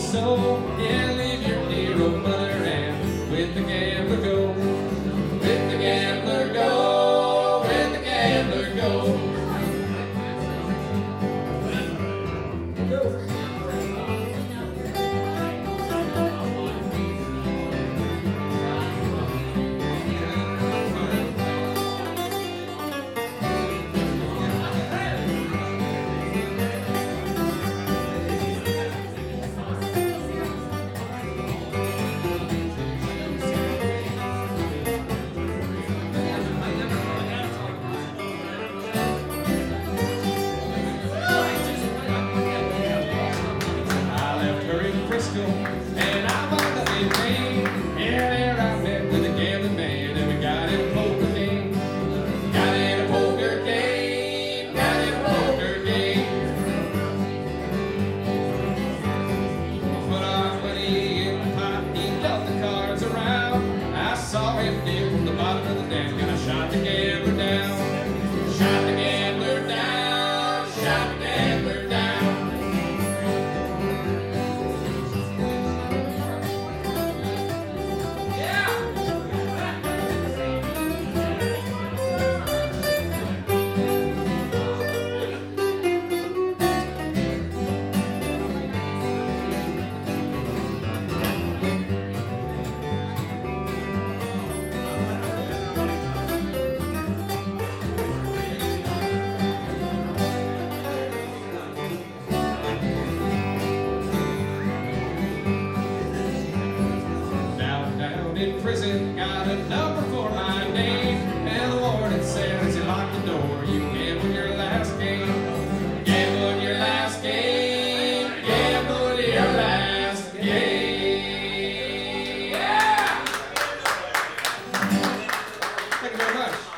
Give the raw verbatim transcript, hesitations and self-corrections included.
soul. Yeah, leave your dear old mother and with the gambler go. With the gambler go. With the gambler go. And I wound up in Maine. Yeah, there I met with a gambling man, and we got in a poker game. Got in a poker game. Got in a poker game. Put our money in the pot. He dealt the cards around. I saw him deal from the bottom of the deck, and I shot the gambler down. Shot the gambler down. Shot the gambler down. In prison, got a number for my name, and the warden said as he locked the door, you gambled your last game, gambled your last game, gambled your last game. Yeah! Thank you very much.